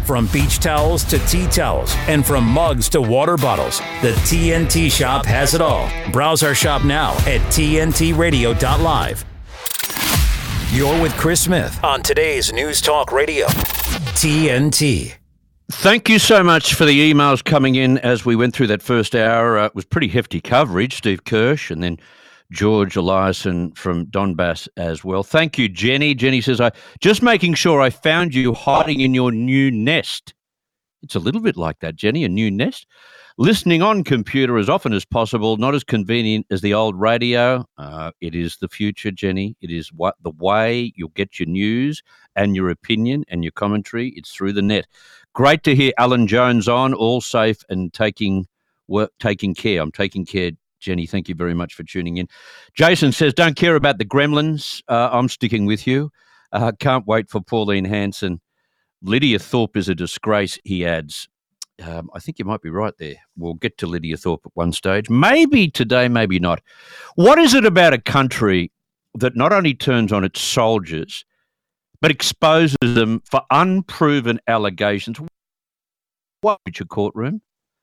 From beach towels to tea towels, and from mugs to water bottles, the TNT Shop has it all. Browse our shop now at tntradio.live. You're with Chris Smith on today's News Talk Radio, TNT. Thank you so much for the emails coming in as we went through that first hour. It was pretty hefty coverage. Steve Kirsch and then George Eliasson from Donbass as well. Thank you, Jenny. Jenny says, just making sure I found you hiding in your new nest. It's a little bit like that, Jenny, a new nest. Listening on computer as often as possible, not as convenient as the old radio. It is the future, Jenny. It is the way you'll get your news and your opinion and your commentary. It's through the net. Great to hear Alan Jones on, all safe and taking care. I'm taking care, Jenny. Thank you very much for tuning in. Jason says, don't care about the gremlins. I'm sticking with you. Can't wait for Pauline Hanson. Lydia Thorpe is a disgrace, he adds. I think you might be right there. We'll get to Lydia Thorpe at one stage. Maybe today, maybe not. What is it about a country that not only turns on its soldiers, but exposes them for unproven allegations? What is your courtroom?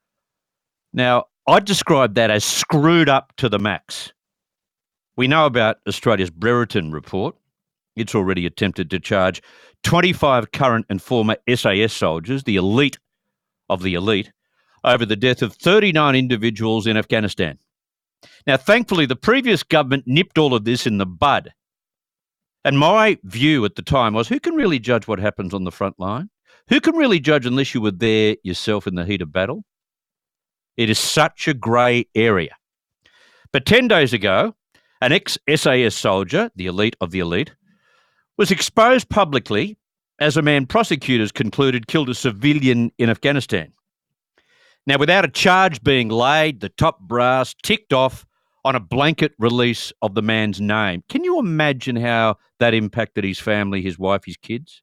Now, I'd describe that as screwed up to the max. We know about Australia's Brereton report. It's already attempted to charge 25 current and former SAS soldiers, the elite of the elite, over the death of 39 individuals in Afghanistan. Now, thankfully, the previous government nipped all of this in the bud. And my view at the time was, who can really judge what happens on the front line? Who can really judge unless you were there yourself in the heat of battle? It is such a grey area. But 10 days ago, an ex-SAS soldier, the elite of the elite, was exposed publicly as a man prosecutors concluded killed a civilian in Afghanistan. Now, without a charge being laid, the top brass ticked off on a blanket release of the man's name. Can you imagine how that impacted his family, his wife, his kids?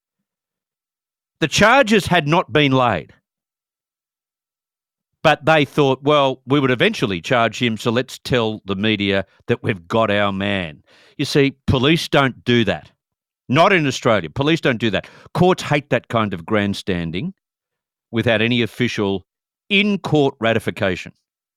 The charges had not been laid. But they thought, well, we would eventually charge him, so let's tell the media that we've got our man. You see, police don't do that. Not in Australia. Police don't do that. Courts hate that kind of grandstanding without any official in-court ratification.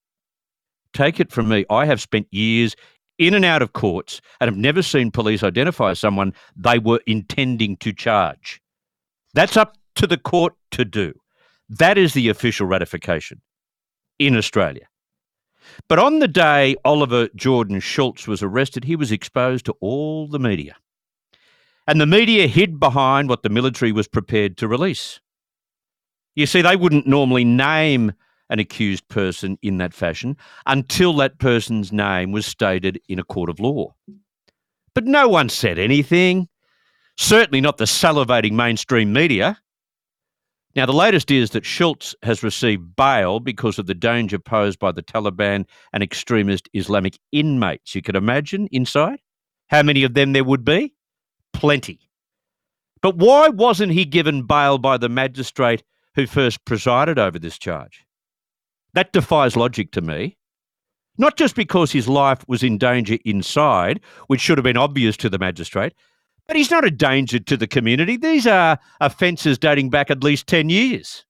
Take it from me, I have spent years in and out of courts and have never seen police identify someone they were intending to charge. That's up to the court to do. That is the official ratification in Australia. But on the day Oliver Jordan Schultz was arrested, he was exposed to all the media. And the media hid behind what the military was prepared to release. You see, they wouldn't normally name an accused person in that fashion until that person's name was stated in a court of law. But no one said anything, certainly not the salivating mainstream media. Now, the latest is that Schultz has received bail because of the danger posed by the Taliban and extremist Islamic inmates. You can imagine inside how many of them there would be? Plenty. But why wasn't he given bail by the magistrate who first presided over this charge? That defies logic to me. Not just because his life was in danger inside, which should have been obvious to the magistrate, but he's not a danger to the community. These are offences dating back at least 10 years.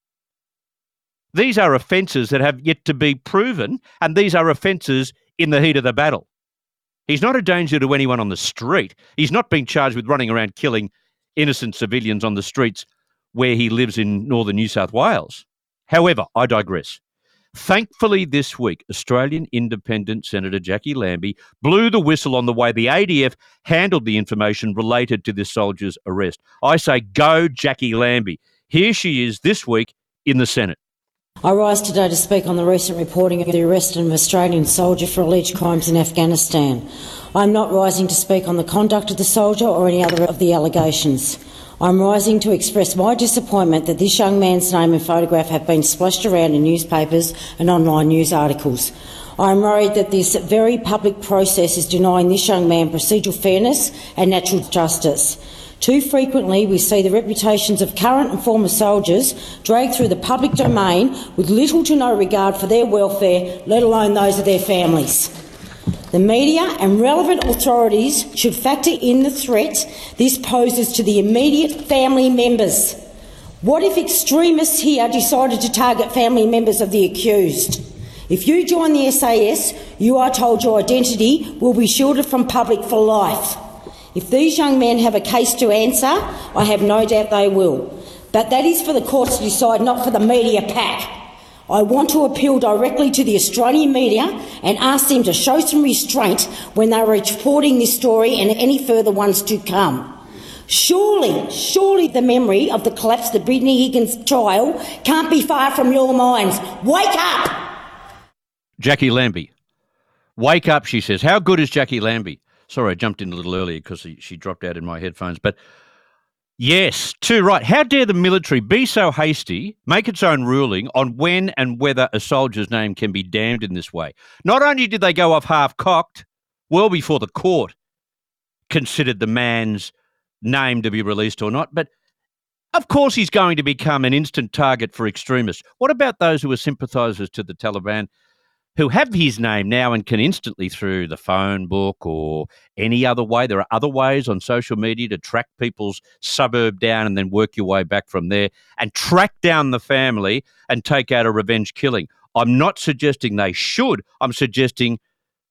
These are offences that have yet to be proven, and these are offences in the heat of the battle. He's not a danger to anyone on the street. He's not being charged with running around killing innocent civilians on the streets where he lives in northern New South Wales. However, I digress. Thankfully, this week, Australian Independent Senator Jackie Lambie blew the whistle on the way the ADF handled the information related to this soldier's arrest. I say, go Jackie Lambie. Here she is this week in the Senate. I rise today to speak on the recent reporting of the arrest of an Australian soldier for alleged crimes in Afghanistan. I am not rising to speak on the conduct of the soldier or any other of the allegations. I am rising to express my disappointment that this young man's name and photograph have been splashed around in newspapers and online news articles. I am worried that this very public process is denying this young man procedural fairness and natural justice. Too frequently we see the reputations of current and former soldiers dragged through the public domain with little to no regard for their welfare, let alone those of their families. The media and relevant authorities should factor in the threat this poses to the immediate family members. What if extremists here decided to target family members of the accused? If you join the SAS, you are told your identity will be shielded from public for life. If these young men have a case to answer, I have no doubt they will. But that is for the courts to decide, not for the media pack. I want to appeal directly to the Australian media and ask them to show some restraint when they are reporting this story and any further ones to come. Surely the memory of the collapse of the Brittany Higgins trial can't be far from your minds. Wake up! Jackie Lambie. Wake up, she says. How good is Jackie Lambie? Sorry, I jumped in a little earlier because she dropped out in my headphones. But yes, too right. How dare the military be so hasty, make its own ruling on when and whether a soldier's name can be damned in this way? Not only did they go off half-cocked, well before the court considered the man's name to be released or not, but of course he's going to become an instant target for extremists. What about those who are sympathisers to the Taliban who have his name now and can instantly, through the phone book or any other way, there are other ways on social media to track people's suburb down and then work your way back from there and track down the family and take out a revenge killing. I'm not suggesting they should. I'm suggesting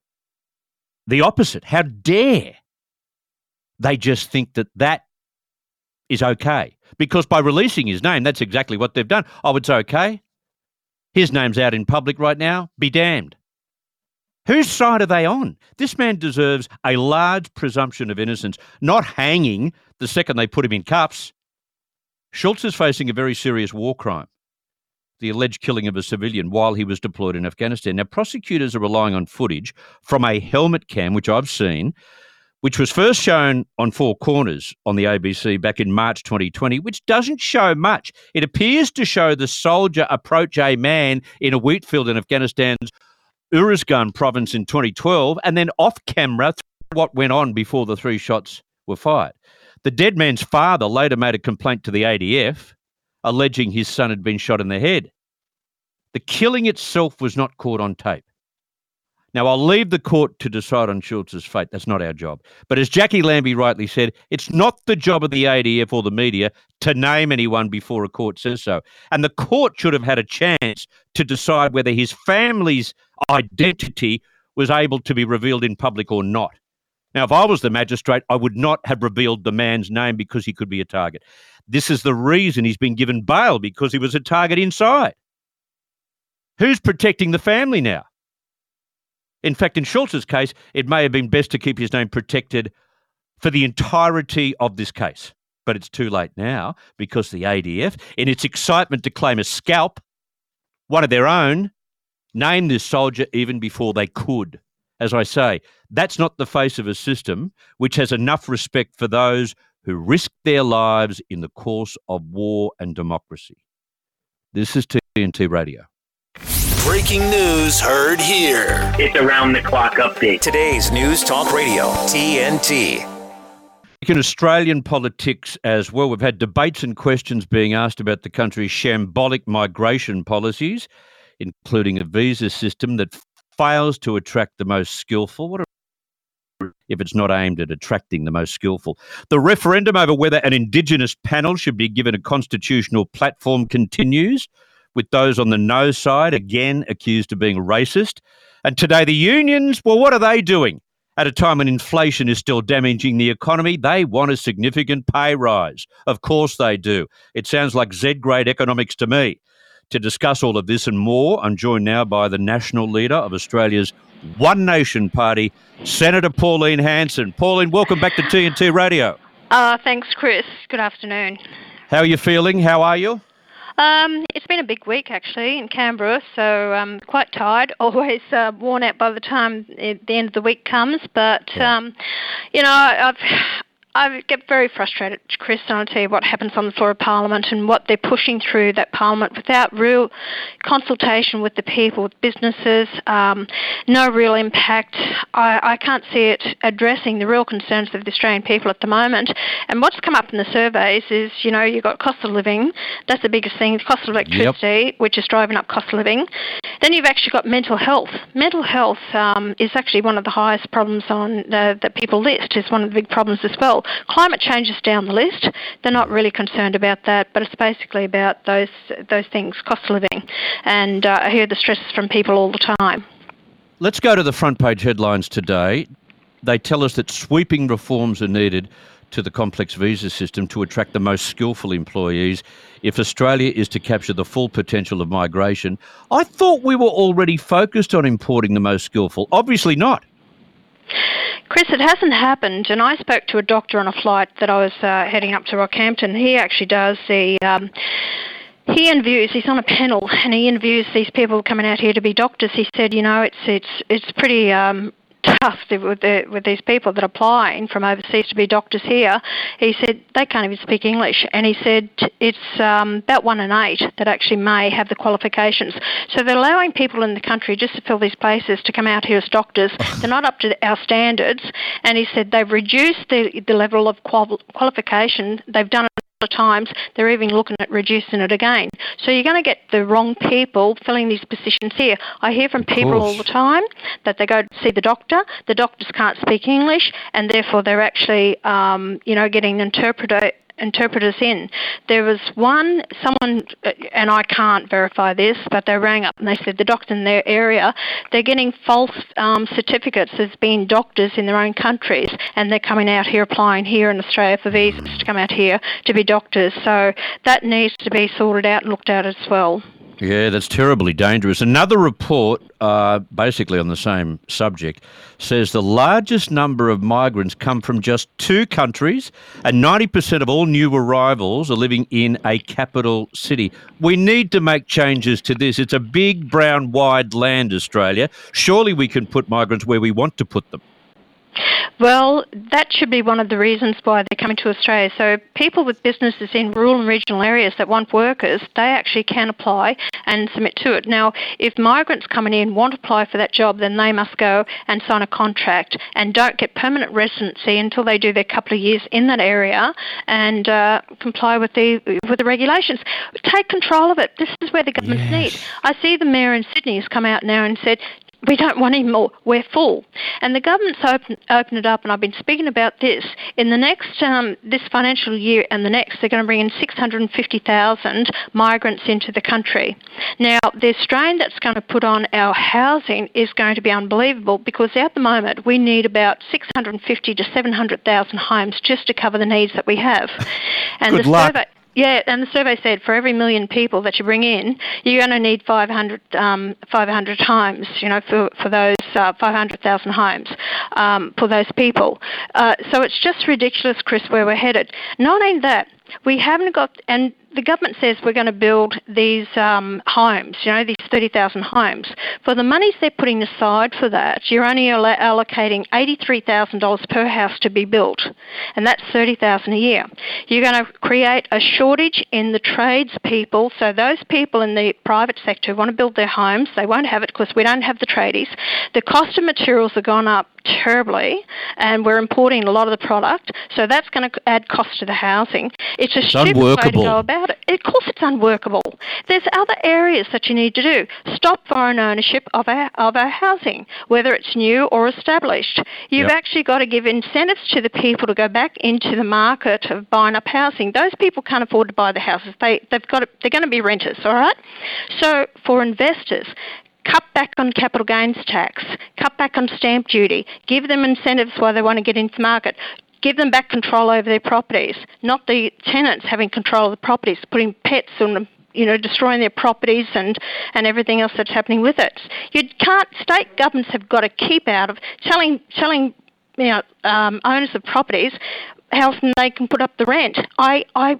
the opposite. How dare they just think that that is okay? Because by releasing his name, that's exactly what they've done. Oh, it's okay. His name's out in public right now. Be damned. Whose side are they on? This man deserves a large presumption of innocence, not hanging the second they put him in cuffs. Schultz is facing a very serious war crime, the alleged killing of a civilian while he was deployed in Afghanistan. Now, prosecutors are relying on footage from a helmet cam, which I've seen, which was first shown on Four Corners on the ABC back in March 2020, which doesn't show much. It appears to show the soldier approach a man in a wheat field in Afghanistan's Uruzgan province in 2012, and then off camera what went on before the three shots were fired. The dead man's father later made a complaint to the ADF, alleging his son had been shot in the head. The killing itself was not caught on tape. Now, I'll leave the court to decide on Schultz's fate. That's not our job. But as Jackie Lambie rightly said, it's not the job of the ADF or the media to name anyone before a court says so. And the court should have had a chance to decide whether his family's identity was able to be revealed in public or not. Now, if I was the magistrate, I would not have revealed the man's name because he could be a target. This is the reason he's been given bail, because he was a target inside. Who's protecting the family now? In fact, in Schultz's case, it may have been best to keep his name protected for the entirety of this case. But it's too late now, because the ADF, in its excitement to claim a scalp, one of their own, named this soldier even before they could. As I say, that's not the face of a system which has enough respect for those who risk their lives in the course of war and democracy. This is TNT Radio. Breaking news heard here. It's around the clock update. Today's News Talk Radio, TNT. In Australian politics as well, we've had debates and questions being asked about the country's shambolic migration policies, including a visa system that fails to attract the most skillful. If it's not aimed at attracting the most skillful. The referendum over whether an Indigenous panel should be given a constitutional platform continues, with those on the no side again accused of being racist. And today the unions, well, what are they doing? At a time when inflation is still damaging the economy, they want a significant pay rise. Of course they do. It sounds like Z-grade economics to me. To discuss all of this and more, I'm joined now by the national leader of Australia's One Nation Party, Senator Pauline Hanson. Pauline, welcome back to TNT Radio. Thanks, Chris. Good afternoon. How are you feeling? How are you? It's been a big week, actually, in Canberra, so I'm quite tired, always worn out by the time the end of the week comes. But, I get very frustrated, Chris, and I'll tell you what happens on the floor of Parliament and what they're pushing through that Parliament without real consultation with the people, with businesses, no real impact. I can't see it addressing the real concerns of the Australian people at the moment. And what's come up in the surveys is, you've got cost of living. That's the biggest thing, the cost of electricity, which is driving up cost of living. Then you've actually got mental health. Mental health is actually one of the highest problems on that people list. Is one of the big problems as well. Climate change is down the list. They're not really concerned about that, but it's basically about those things, cost of living. And I hear the stresses from people all the time. Let's go to the front page headlines today. They tell us that sweeping reforms are needed to the complex visa system to attract the most skillful employees if Australia is to capture the full potential of migration. I thought we were already focused on importing the most skillful. Obviously not. Chris, it hasn't happened, and I spoke to a doctor on a flight that I was heading up to Rockhampton. He actually does the... he's on a panel, and he interviews these people coming out here to be doctors. He said, it's pretty tough with these people that are applying from overseas to be doctors here. He said they can't even speak English, and he said it's about 1 in 8 that actually may have the qualifications. So they're allowing people in the country just to fill these places to come out here as doctors. They're not up to our standards, and he said they've reduced the level of qualification. They've done it of times. They're even looking at reducing it again. So you're going to get the wrong people filling these positions here. I hear from people all the time that they go to see the doctor. The doctors can't speak English, and therefore they're actually, getting interpreters in. There was someone, and I can't verify this, but they rang up and they said the doctor in their area, they're getting false certificates as being doctors in their own countries, and they're coming out here, applying here in Australia for visas to come out here to be doctors. So that needs to be sorted out and looked at as well. Yeah, that's terribly dangerous. Another report, basically on the same subject, says the largest number of migrants come from just 2 countries, and 90% of all new arrivals are living in a capital city. We need to make changes to this. It's a big, brown, wide land, Australia. Surely we can put migrants where we want to put them. Well, that should be one of the reasons why they're coming to Australia. So people with businesses in rural and regional areas that want workers, they actually can apply and submit to it. Now, if migrants coming in want to apply for that job, then they must go and sign a contract and don't get permanent residency until they do their couple of years in that area and comply with the regulations. Take control of it. This is where the government's need. I see the Mayor in Sydney has come out now and said, we don't want any more. We're full. And the government's opened it up, and I've been speaking about this. In the next, this financial year and the next, they're going to bring in 650,000 migrants into the country. Now, the strain that's going to put on our housing is going to be unbelievable, because at the moment we need about 650 to 700,000 homes just to cover the needs that we have. And Good luck. Yeah, and the survey said for every 1 million people that you bring in, you're going to need 500 homes, for those 500,000 homes for those people. So it's just ridiculous, Chris, where we're headed. Not only that, we haven't got, and the government says we're going to build these homes, these 30,000 homes. For the monies they're putting aside for that, you're only allocating $83,000 per house to be built, and that's $30,000 a year. You're going to create a shortage in the tradespeople, so those people in the private sector who want to build their homes, they won't have it because we don't have the tradies. The cost of materials have gone up terribly, and we're importing a lot of the product, so that's going to add cost to the housing. It's a stupid way to go about it. Of course it's unworkable. There's other areas that you need to do. Stop foreign ownership of our housing, whether it's new or established. You've actually got to give incentives to the people to go back into the market of buying up housing. Those people can't afford to buy the houses. They're going to be renters, all right? So for investors, cut back on capital gains tax, cut back on stamp duty, give them incentives while they want to get into the market. Give them back control over their properties, not the tenants having control of the properties, putting pets on, destroying their properties and everything else that's happening with it. State governments have got to keep out of telling owners of properties how often they can put up the rent. I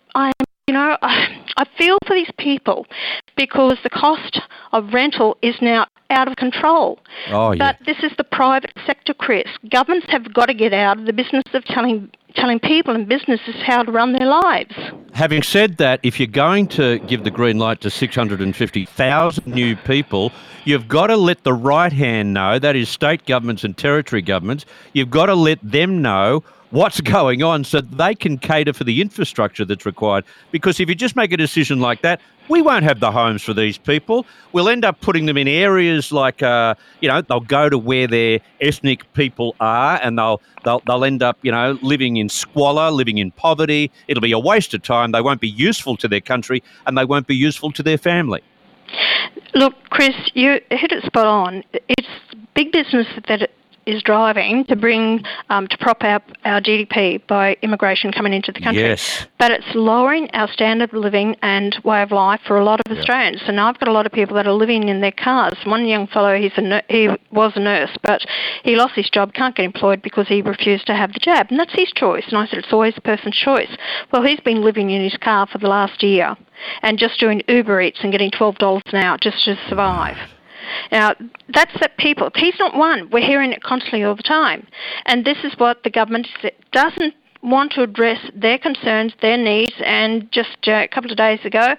feel for these people because the cost of rental is now out of control. Oh, yeah. But this is the private sector, Chris. Governments have got to get out of the business of telling people and businesses how to run their lives. Having said that, if you're going to give the green light to 650,000 new people, you've got to let the right hand know, that is state governments and territory governments, you've got to let them know what's going on so they can cater for the infrastructure that's required. Because if you just make a decision like that, we won't have the homes for these people. We'll end up putting them in areas like, they'll go to where their ethnic people are, and they'll end up, living in squalor, living in poverty. It'll be a waste of time. They won't be useful to their country, and they won't be useful to their family. Look, Chris, you hit it spot on. It's big business that is driving to bring to prop up our GDP by immigration coming into the country. Yes. But it's lowering our standard of living and way of life for a lot of Australians. And I've got a lot of people that are living in their cars. One young fellow, he was a nurse, but he lost his job, can't get employed because he refused to have the jab. And that's his choice. And I said, it's always a person's choice. Well, he's been living in his car for the last year and just doing Uber Eats and getting $12 an hour just to survive. Now, that's the people. He's not one. We're hearing it constantly all the time. And this is what the government doesn't want to address their concerns, their needs. And just a couple of days ago,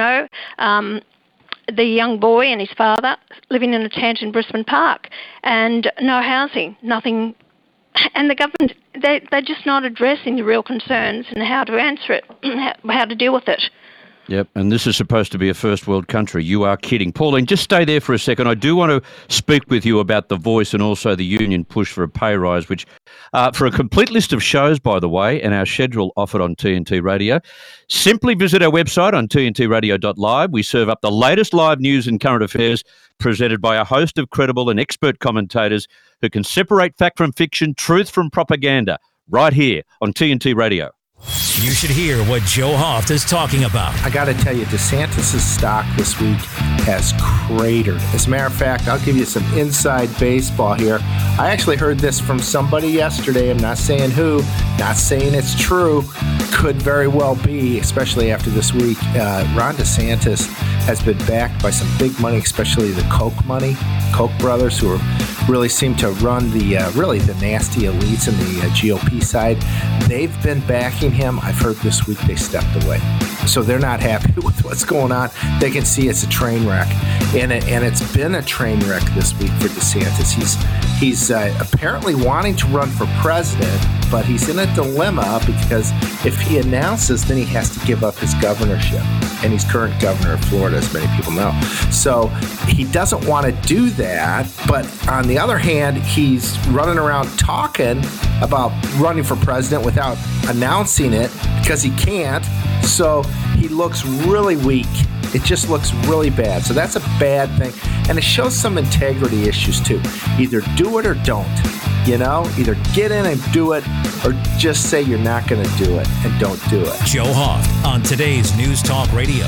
the young boy and his father living in a tent in Brisbane Park and no housing, nothing. And the government, they're just not addressing the real concerns and how to answer it, how to deal with it. Yep, and this is supposed to be a first world country. You are kidding. Pauline, just stay there for a second. I do want to speak with you about The Voice and also the union push for a pay rise, which, for a complete list of shows, by the way, and our schedule offered on TNT Radio, simply visit our website on tntradio.live. We serve up the latest live news and current affairs presented by a host of credible and expert commentators who can separate fact from fiction, truth from propaganda, right here on TNT Radio. You should hear what Joe Hoft is talking about. I got to tell you, DeSantis' stock this week has cratered. As a matter of fact, I'll give you some inside baseball here. I actually heard this from somebody yesterday. I'm not saying who, not saying it's true. Could very well be, especially after this week. Ron DeSantis has been backed by some big money, especially the Koch money. Koch brothers, who really seem to run the nasty elites in the GOP side. They've been backing him. I've heard this week they stepped away. So they're not happy with what's going on. They can see it's a train wreck. And it's been a train wreck this week for DeSantis. He's apparently wanting to run for president, but he's in a dilemma because if he announces, then he has to give up his governorship. And he's current governor of Florida, as many people know. So he doesn't want to do that. But on the other hand, he's running around talking about running for president without announcing it because he can't. So he looks really weak. It just looks really bad. So that's a bad thing. And it shows some integrity issues too. Either do it or don't. Either get in and do it or just say you're not going to do it and don't do it. Joe Hoft on today's News Talk Radio,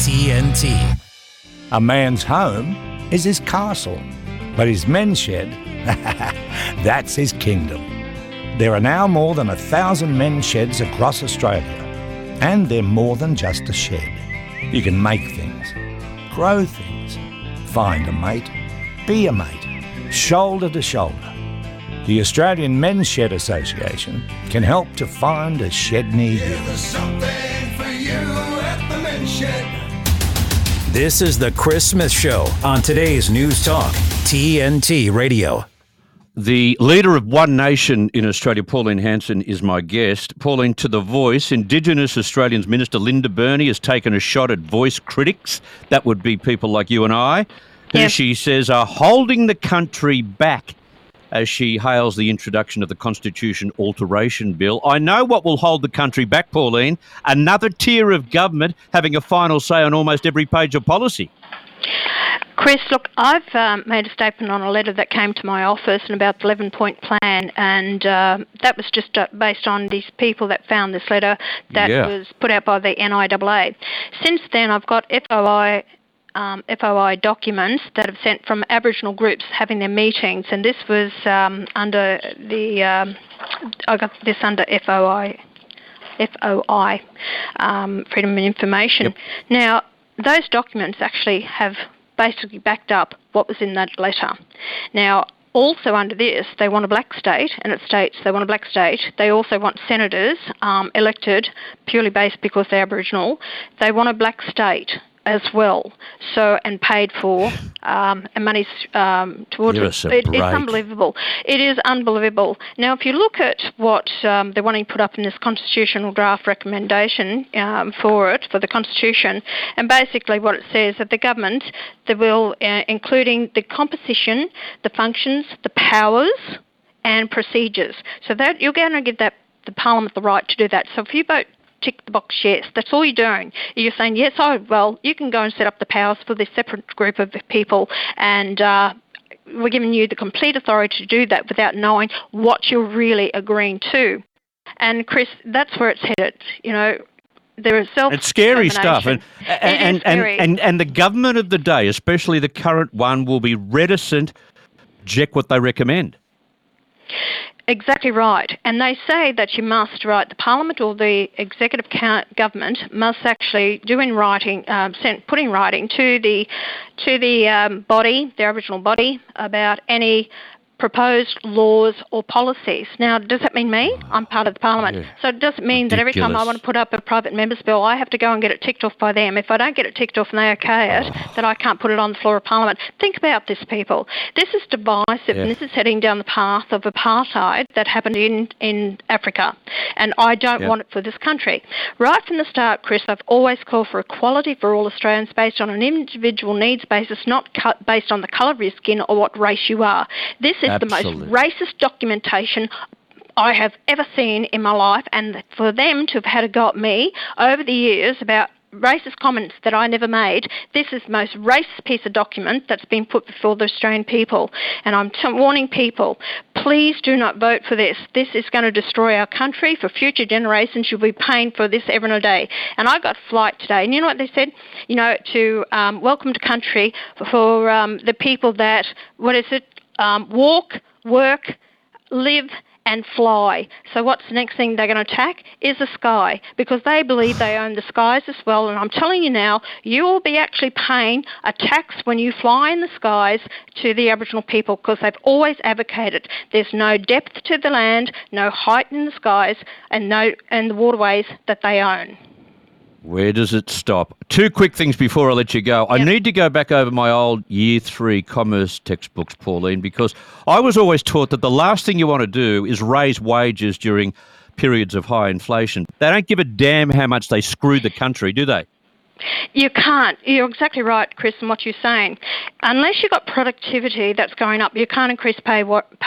TNT. A man's home is his castle, but his men's shed, that's his kingdom. There are now more than 1,000 men's sheds across Australia, and they're more than just a shed. You can make things, grow things, find a mate, be a mate, shoulder to shoulder. The Australian Men's Shed Association can help to find a shed near you. There's something for you at the Men's Shed. This is the Chris Smith Show on today's News Talk, TNT Radio. The leader of One Nation in Australia, Pauline Hanson, is my guest. Pauline, to The Voice, Indigenous Australians Minister Linda Burney has taken a shot at Voice critics. That would be people like you and I, who she says are holding the country back as she hails the introduction of the Constitution Alteration Bill. I know what will hold the country back, Pauline, another tier of government having a final say on almost every page of policy. Chris, look, I've made a statement on a letter that came to my office and about the 11-point plan, and that was just based on these people that found this letter that was put out by the NIAA. Since then, I've got FOI documents that have sent from Aboriginal groups having their meetings, and this was under the I got this under FOI, Freedom of Information. Yep. Now, those documents actually have basically backed up what was in that letter. Now, also under this, they want a black state, and it states they want a black state. They also want senators elected purely based because they're Aboriginal. They want a black state as well. So, and paid for, and money's towards it. It's unbelievable. It is unbelievable. Now, if you look at what they're wanting to put up in this constitutional draft recommendation for the Constitution, and basically what it says that the government, they will, including the composition, the functions, the powers, and procedures. So that you're going to give the Parliament the right to do that. So if you vote tick the box yes, that's all you're doing. You're saying, yes, you can go and set up the powers for this separate group of people, and we're giving you the complete authority to do that without knowing what you're really agreeing to. And Chris, that's where it's headed. There is It's scary stuff, and the government of the day, especially the current one, will be reticent to check what they recommend. Exactly right. And they say that you must, right, the Parliament or the executive government must actually do in writing, put in writing to the body, the Aboriginal body, about any proposed laws or policies. Now, does that mean me? I'm part of the Parliament. Yeah. So it doesn't mean that every time I want to put up a private member's bill, I have to go and get it ticked off by them. If I don't get it ticked off and they okay it, then I can't put it on the floor of Parliament. Think about this, people. This is divisive, and this is heading down the path of apartheid that happened in Africa, and I don't want it for this country. Right from the start, Chris, I've always called for equality for all Australians based on an individual needs basis, not based on the colour of your skin or what race you are. This is the most racist documentation I have ever seen in my life, and for them to have had a go at me over the years about racist comments that I never made, this is the most racist piece of document that's been put before the Australian people. And I'm warning people, please do not vote for this. This is going to destroy our country. For future generations, you'll be paying for this every day. And I got a flight today, and you know what they said? To welcome to country for the people that, walk, work, live and fly. So what's the next thing they're going to attack is the sky, because they believe they own the skies as well. And I'm telling you now, you will be actually paying a tax when you fly in the skies to the Aboriginal people, because they've always advocated there's no depth to the land, no height in the skies, and the waterways that they own. Where does it stop? Two quick things before I let you go. Yep. I need to go back over my old Year 3 commerce textbooks, Pauline, because I was always taught that the last thing you want to do is raise wages during periods of high inflation. They don't give a damn how much they screw the country, do they? You can't. You're exactly right, Chris, in what you're saying. Unless you've got productivity that's going up, you can't increase pay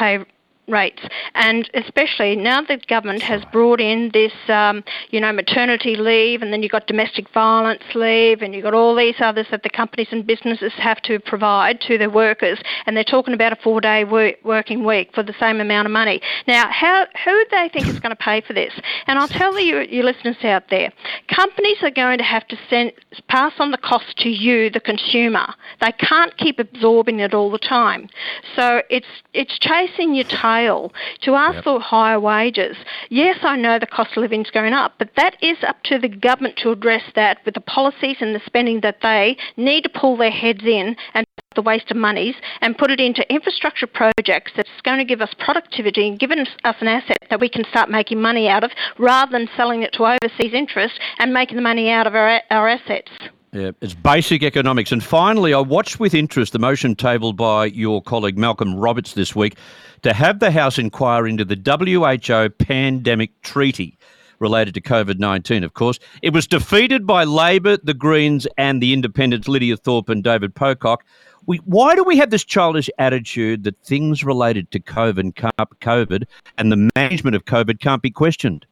rates. And especially now the government has brought in this, maternity leave, and then you've got domestic violence leave, and you've got all these others that the companies and businesses have to provide to their workers, and they're talking about a 4-day working week for the same amount of money. Now, who do they think is going to pay for this? And I'll tell you, your listeners out there, companies are going to have to pass on the cost to you, the consumer. They can't keep absorbing it all the time. So it's chasing your tail to ask for higher wages. Yes, I know the cost of living is going up, but that is up to the government to address that with the policies and the spending that they need to pull their heads in and the waste of monies and put it into infrastructure projects that's going to give us productivity and give us an asset that we can start making money out of, rather than selling it to overseas interests and making the money out of our assets. Yeah, it's basic economics. And finally, I watched with interest the motion tabled by your colleague Malcolm Roberts this week to have the House inquire into the WHO pandemic treaty related to COVID-19, of course. It was defeated by Labor, the Greens and the Independents, Lydia Thorpe and David Pocock. Why do we have this childish attitude that things related to COVID and the management of COVID can't be questioned?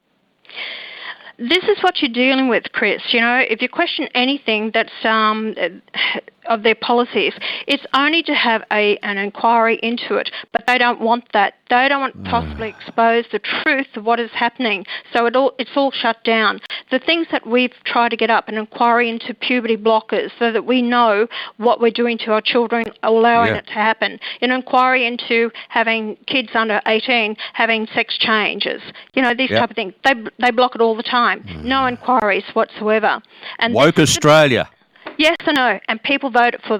This is what you're dealing with, Chris. If you question anything that's of their policies, it's only to have an inquiry into it. But they don't want that. They don't want to possibly expose the truth of what is happening. So it's all shut down. The things that we've tried to get up, an inquiry into puberty blockers so that we know what we're doing to our children, allowing it to happen. An inquiry into having kids under 18 having sex changes. These type of things. They block it all the time. No inquiries whatsoever. And Woke Australia. Yes, I know, and people voted for them.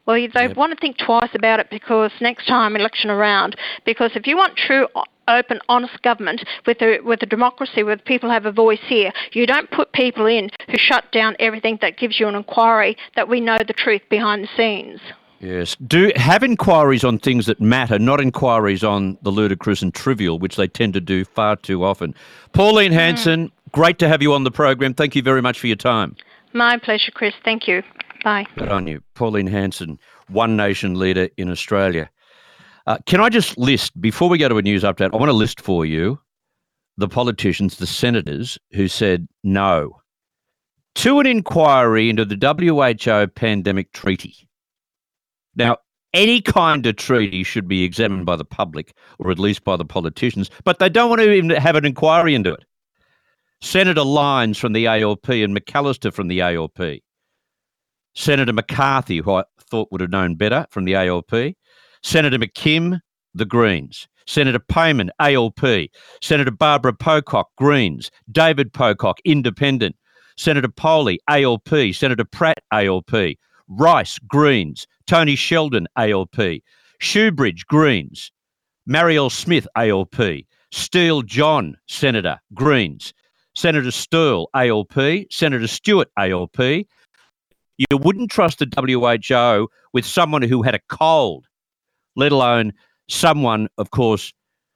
Well, they want to think twice about it, because next time election around, because if you want true, open, honest government with a democracy where people have a voice here, you don't put people in who shut down everything that gives you an inquiry that we know the truth behind the scenes. Yes. Do have inquiries on things that matter, not inquiries on the ludicrous and trivial, which they tend to do far too often. Pauline Hanson, great to have you on the program. Thank you very much for your time. My pleasure, Chris. Thank you. Bye. Good on you. Pauline Hanson, One Nation leader in Australia. Can I just list, before we go to a news update, I want to list for you the politicians, the senators, who said no to an inquiry into the WHO pandemic treaty. Now, any kind of treaty should be examined by the public, or at least by the politicians, but they don't want to even have an inquiry into it. Senator Lyons from the ALP and McAllister from the ALP. Senator McCarthy, who I thought would have known better, from the ALP. Senator McKim, the Greens. Senator Payman, ALP. Senator Barbara Pocock, Greens. David Pocock, Independent. Senator Poley, ALP. Senator Pratt, ALP. Rice, Greens. Tony Sheldon, ALP. Shoebridge, Greens. Marielle Smith, ALP. Steele John, Senator, Greens. Senator Stirl, ALP. Senator Stewart, ALP. You wouldn't trust the WHO with someone who had a cold, let alone someone, of course,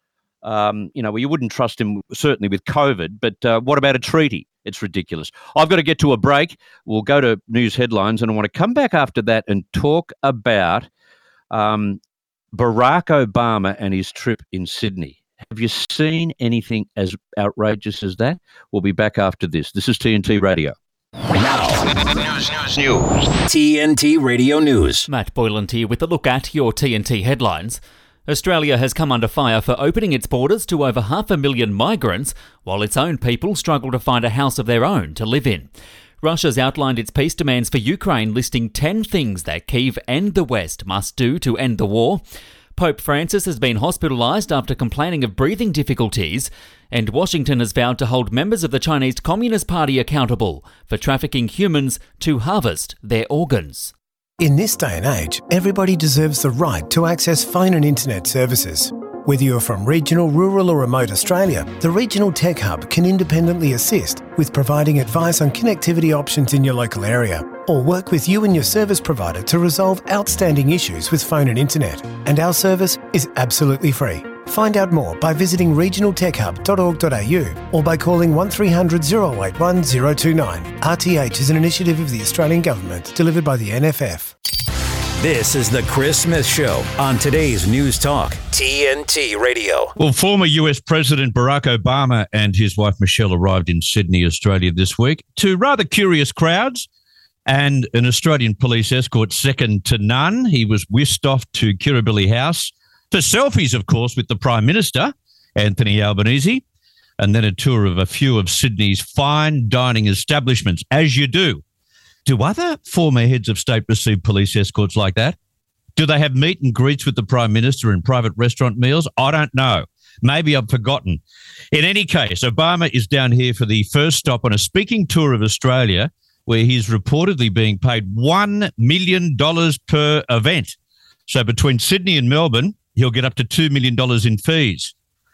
you wouldn't trust him certainly with COVID, but what about a treaty? It's ridiculous. I've got to get to a break. We'll go to news headlines, and I want to come back after that and talk about Barack Obama and his trip in Sydney. Have you seen anything as outrageous as that? We'll be back after this. This is TNT Radio. Now, news. TNT Radio News. Matt Boyland here with a look at your TNT headlines. Australia has come under fire for opening its borders to over 500,000 migrants, while its own people struggle to find a house of their own to live in. Russia's outlined its peace demands for Ukraine, listing 10 things that Kyiv and the West must do to end the war. Pope Francis has been hospitalised after complaining of breathing difficulties, and Washington has vowed to hold members of the Chinese Communist Party accountable for trafficking humans to harvest their organs. In this day and age, everybody deserves the right to access phone and internet services. Whether you're from regional, rural or remote Australia, the Regional Tech Hub can independently assist with providing advice on connectivity options in your local area, or work with you and your service provider to resolve outstanding issues with phone and internet. And our service is absolutely free. Find out more by visiting regionaltechhub.org.au or by calling 1300 081 029. RTH is an initiative of the Australian Government, delivered by the NFF. This is the Chris Smith Show on today's News Talk, TNT Radio. Well, former US President Barack Obama and his wife Michelle arrived in Sydney, Australia this week to rather curious crowds and an Australian police escort second to none. He was whisked off to Kirribilli House for selfies, of course, with the Prime Minister, Anthony Albanese, and then a tour of a few of Sydney's fine dining establishments, as you do. Do other former heads of state receive police escorts like that? Do they have meet and greets with the Prime Minister in private restaurant meals? I don't know. Maybe I've forgotten. In any case, Obama is down here for the first stop on a speaking tour of Australia, where he's reportedly being paid $1 million per event. So between Sydney and Melbourne, he'll get up to $2 million in fees.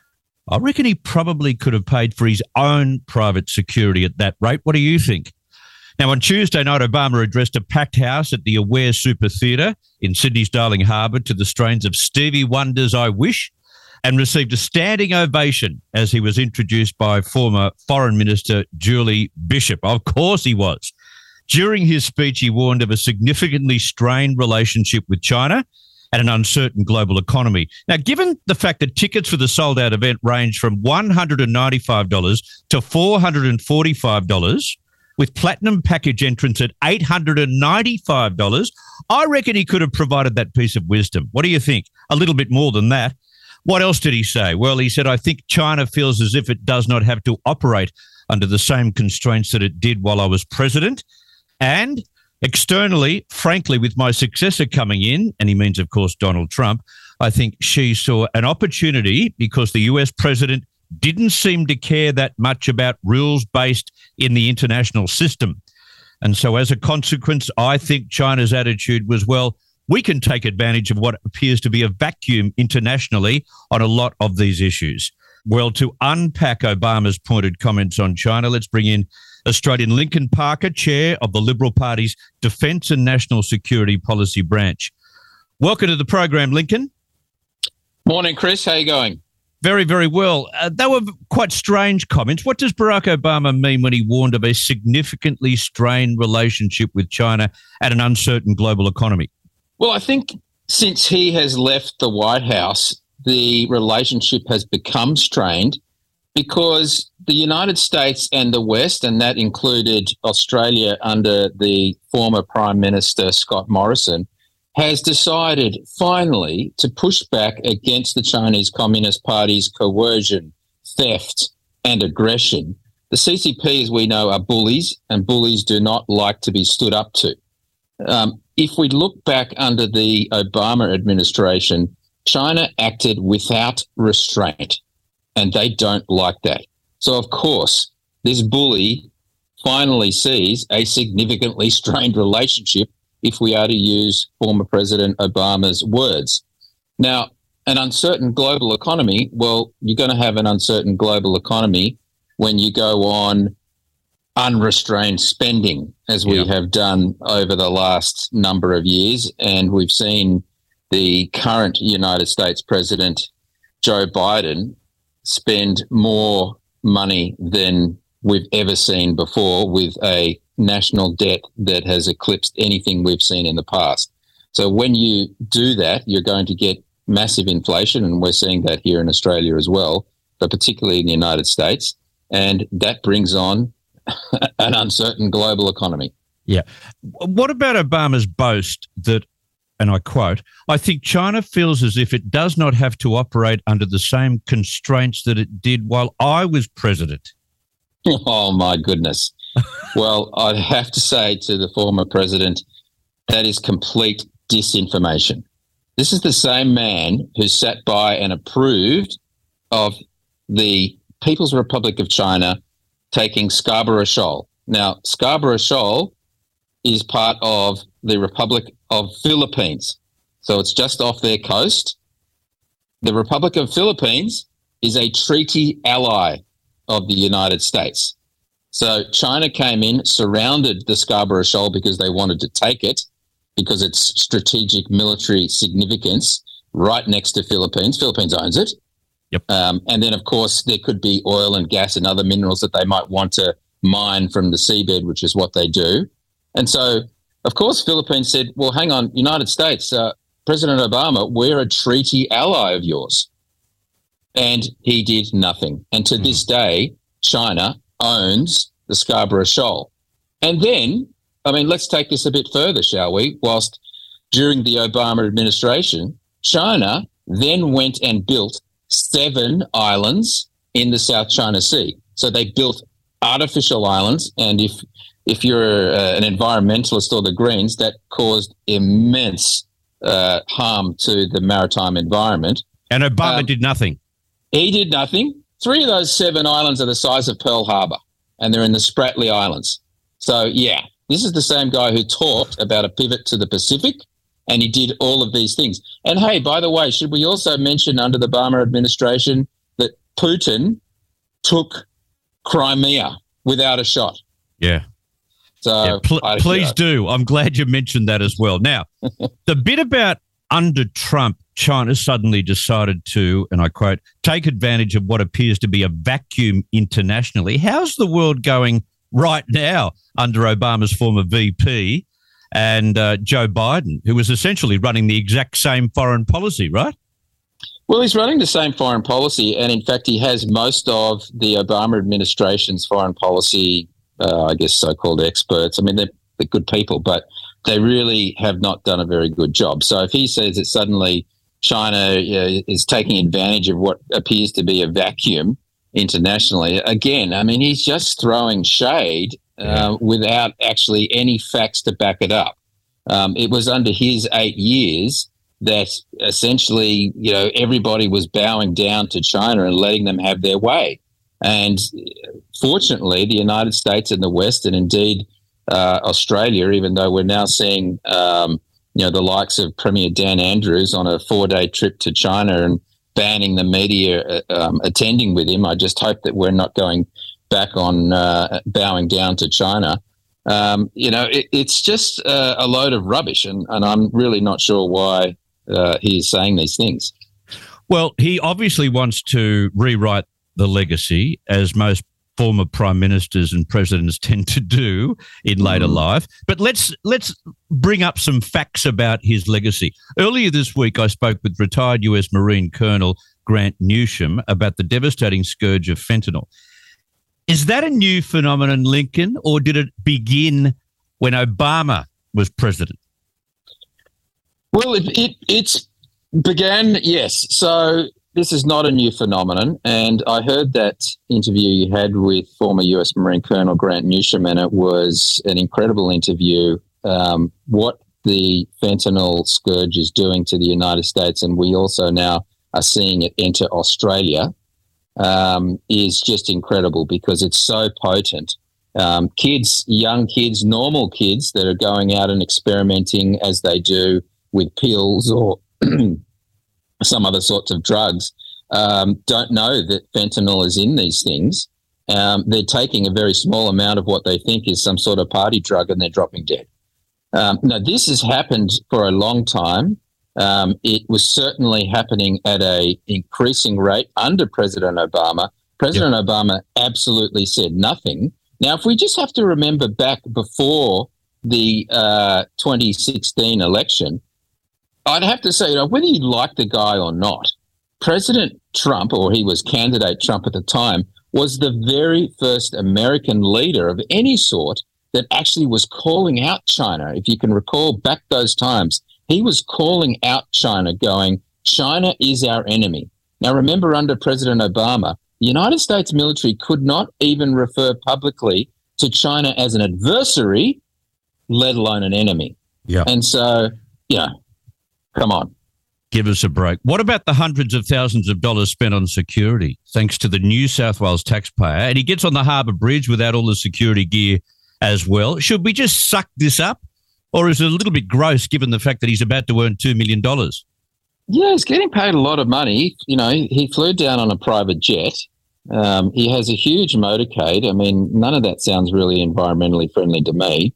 I reckon he probably could have paid for his own private security at that rate. What do you think? Now, on Tuesday night, Obama addressed a packed house at the Aware Super Theatre in Sydney's Darling Harbour to the strains of Stevie Wonder's I Wish, and received a standing ovation as he was introduced by former Foreign Minister Julie Bishop. Of course he was. During his speech, he warned of a significantly strained relationship with China and an uncertain global economy. Now, given the fact that tickets for the sold-out event range from $195 to $445, with platinum package entrance at $895, I reckon he could have provided that piece of wisdom. What do you think? A little bit more than that. What else did he say? Well, he said, I think China feels as if it does not have to operate under the same constraints that it did while I was president. And externally, frankly, with my successor coming in, and he means, of course, Donald Trump, I think she saw an opportunity because the US president didn't seem to care that much about rules-based in the international system. And so as a consequence, I think China's attitude was, well, we can take advantage of what appears to be a vacuum internationally on a lot of these issues. Well, to unpack Obama's pointed comments on China, let's bring in Australian Lincoln Parker, Chair of the Liberal Party's Defence and National Security Policy Branch. Welcome to the program, Lincoln. Morning, Chris. How are you going? Very, very well. They were quite strange comments. What does Barack Obama mean when he warned of a significantly strained relationship with China and an uncertain global economy? Well, I think since he has left the White House, the relationship has become strained because the United States and the West, and that included Australia under the former Prime Minister Scott Morrison, has decided finally to push back against the Chinese Communist Party's coercion, theft, and aggression. The CCP, as we know, are bullies, and bullies do not like to be stood up to. If we look back under the Obama administration, China acted without restraint, and they don't like that. So, of course, this bully finally sees a significantly strained relationship, if we are to use former President Obama's words. Now, an uncertain global economy, well, you're going to have an uncertain global economy when you go on unrestrained spending, as we have done over the last number of years. And we've seen the current United States President, Joe Biden, spend more money than we've ever seen before, with a national debt that has eclipsed anything we've seen in the past. So when you do that, you're going to get massive inflation, and we're seeing that here in Australia as well, but particularly in the United States. And that brings on an uncertain global economy. Yeah. What about Obama's boast that, and I quote, "I think China feels as if it does not have to operate under the same constraints that it did while I was president"? Oh, my goodness. Well, I'd have to say to the former president, that is complete disinformation. This is the same man who sat by and approved of the People's Republic of China taking Scarborough Shoal. Now, Scarborough Shoal is part of the Republic of Philippines. So it's just off their coast. The Republic of Philippines is a treaty ally of the United States. So China came in, surrounded the Scarborough Shoal because they wanted to take it, because it's strategic military significance right next to Philippines. Philippines owns it. Yep. And then, of course, there could be oil and gas and other minerals that they might want to mine from the seabed, which is what they do. And so, of course, Philippines said, well, hang on, United States, President Obama, we're a treaty ally of yours. And he did nothing. And to this day, China owns the Scarborough Shoal. And then, I mean, let's take this a bit further, shall we? Whilst during the Obama administration, China then went and built 7 islands in the South China Sea. So they built artificial islands, and if you're an environmentalist or the Greens, that caused immense harm to the maritime environment. And Obama did nothing. He did nothing. 3 of those 7 islands are the size of Pearl Harbor, and they're in the Spratly Islands. So, yeah, this is the same guy who talked about a pivot to the Pacific, and he did all of these things. And, hey, by the way, should we also mention under the Obama administration that Putin took Crimea without a shot? Yeah. So yeah, please do. I'm glad you mentioned that as well. Now, the bit about under Trump, China suddenly decided to, and I quote, take advantage of what appears to be a vacuum internationally. How's the world going right now under Obama's former VP and Joe Biden, who was essentially running the exact same foreign policy, right? Well, he's running the same foreign policy, and in fact, he has most of the Obama administration's foreign policy, I guess, so-called experts. I mean, they're good people, but they really have not done a very good job. So if he says that suddenly China is taking advantage of what appears to be a vacuum internationally, again, I mean, he's just throwing shade without actually any facts to back it up. It was under his 8 years that essentially, everybody was bowing down to China and letting them have their way. And fortunately, the United States and the West, and indeed Australia, even though we're now seeing the likes of Premier Dan Andrews on a 4-day trip to China and banning the media attending with him. I just hope that we're not going back on bowing down to China. It's just a load of rubbish, and I'm really not sure why he's saying these things. Well, he obviously wants to rewrite the legacy, as most former prime ministers and presidents tend to do in later life. But let's bring up some facts about his legacy. Earlier this week, I spoke with retired US Marine Colonel Grant Newsham about the devastating scourge of fentanyl. Is that a new phenomenon, Lincoln, or did it begin when Obama was president? Well, it's began, yes. So this is not a new phenomenon, and I heard that interview you had with former US Marine Colonel Grant Newsham, and it was an incredible interview. What the fentanyl scourge is doing to the United States, and we also now are seeing it enter Australia, is just incredible because it's so potent. Young kids, normal kids that are going out and experimenting as they do with pills or some other sorts of drugs, don't know that fentanyl is in these things. They're taking a very small amount of what they think is some sort of party drug and they're dropping dead. Now, this has happened for a long time. It was certainly happening at an increasing rate under President Obama. President Obama absolutely said nothing. Now, if we just have to remember back before the 2016 election, I'd have to say, whether you like the guy or not, President Trump, or he was candidate Trump at the time, was the very first American leader of any sort that actually was calling out China. If you can recall back those times, he was calling out China, going, China is our enemy. Now, remember, under President Obama, the United States military could not even refer publicly to China as an adversary, let alone an enemy. Yeah. And so, come on. Give us a break. What about the hundreds of thousands of dollars spent on security, thanks to the New South Wales taxpayer? And he gets on the Harbour Bridge without all the security gear as well. Should we just suck this up? Or is it a little bit gross given the fact that he's about to earn $2 million? Yeah, he's getting paid a lot of money. He flew down on a private jet. He has a huge motorcade. I mean, none of that sounds really environmentally friendly to me.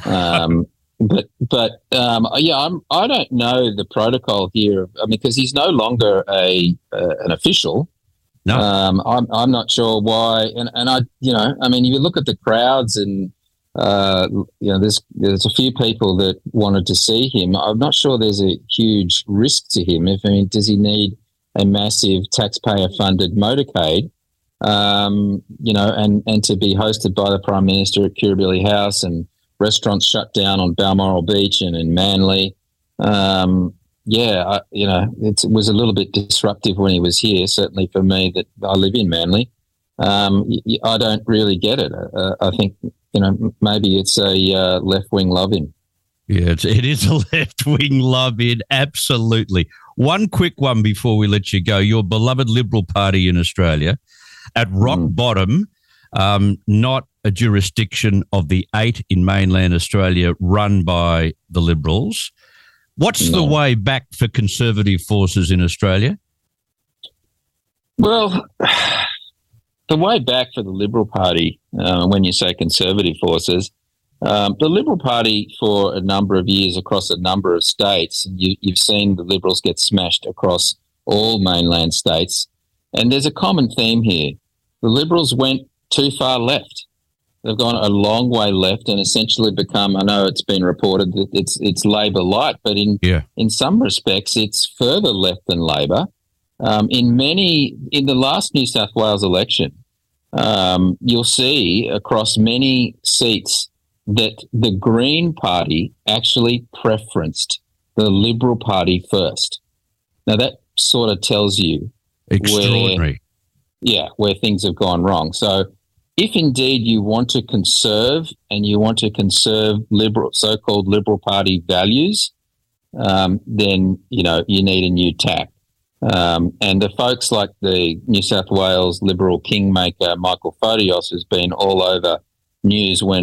But I don't know the protocol here. I mean, because he's no longer an official. No, I'm not sure why. And you look at the crowds, and there's a few people that wanted to see him. I'm not sure there's a huge risk to him. Does he need a massive taxpayer-funded motorcade? And to be hosted by the Prime Minister at Kirribilli House, and restaurants shut down on Balmoral Beach and in Manly. It was a little bit disruptive when he was here, certainly for me that I live in Manly. I don't really get it. I think, maybe it's a left-wing love-in. Yeah, it is a left-wing love-in, absolutely. One quick one before we let you go. Your beloved Liberal Party in Australia, at rock bottom, not a jurisdiction of the 8 in mainland Australia run by the Liberals. What's the way back for conservative forces in Australia? Well, the way back for the Liberal Party, when you say conservative forces, the Liberal Party for a number of years across a number of states, you've seen the Liberals get smashed across all mainland states. And there's a common theme here. The Liberals went too far left. They've gone a long way left and essentially become, I know it's been reported that it's Labor light, but in some respects it's further left than Labor. In the last New South Wales election, you'll see across many seats that the Green Party actually preferenced the Liberal Party first. Now that sort of tells you extraordinary. Where things have gone wrong. So if indeed you want to conserve and you want to conserve so-called Liberal Party values, then, you need a new tack. And the folks like the New South Wales Liberal kingmaker, Michael Photios, has been all over news when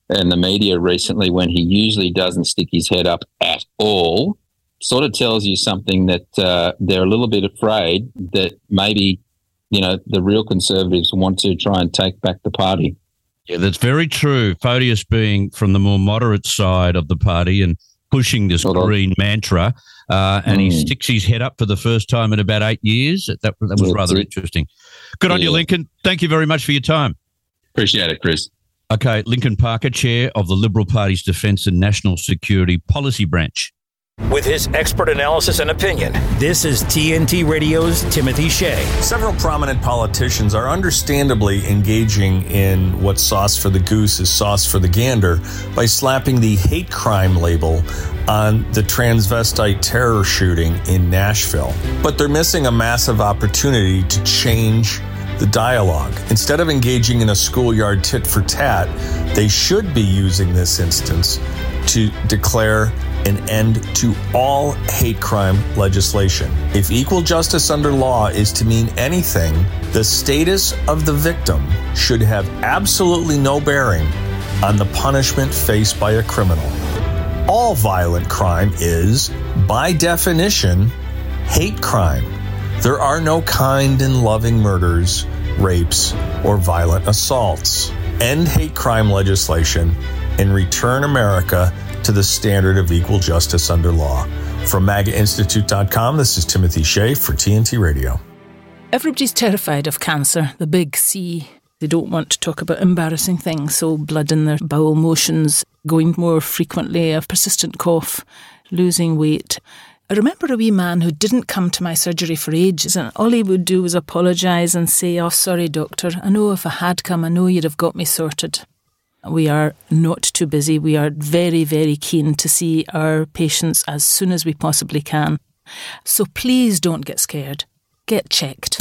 and the media recently when he usually doesn't stick his head up at all sort of tells you something that they're a little bit afraid that maybe, the real Conservatives want to try and take back the party. Yeah, that's very true. Photius being from the more moderate side of the party and pushing this green mantra, and he sticks his head up for the first time in about 8 years. That was rather interesting. Good on you, Lincoln. Thank you very much for your time. Appreciate it, Chris. Okay, Lincoln Parker, Chair of the Liberal Party's Defence and National Security Policy Branch. With his expert analysis and opinion, this is TNT Radio's Timothy Shea. Several prominent politicians are understandably engaging in what sauce for the goose is sauce for the gander by slapping the hate crime label on the transvestite terror shooting in Nashville. But they're missing a massive opportunity to change the dialogue. Instead of engaging in a schoolyard tit for tat, they should be using this instance to declare an end to all hate crime legislation. If equal justice under law is to mean anything, the status of the victim should have absolutely no bearing on the punishment faced by a criminal. All violent crime is, by definition, hate crime. There are no kind and loving murders, rapes, or violent assaults. End hate crime legislation and return America to the standard of equal justice under law. From MAGAInstitute.com, this is Timothy Shea for TNT Radio. Everybody's terrified of cancer, the big C. They don't want to talk about embarrassing things, so blood in their bowel motions, going more frequently, a persistent cough, losing weight. I remember a wee man who didn't come to my surgery for ages, and all he would do was apologise and say, "Oh, sorry, doctor, I know if I had come, I know you'd have got me sorted." We are not too busy. We are very, very keen to see our patients as soon as we possibly can. So please don't get scared. Get checked.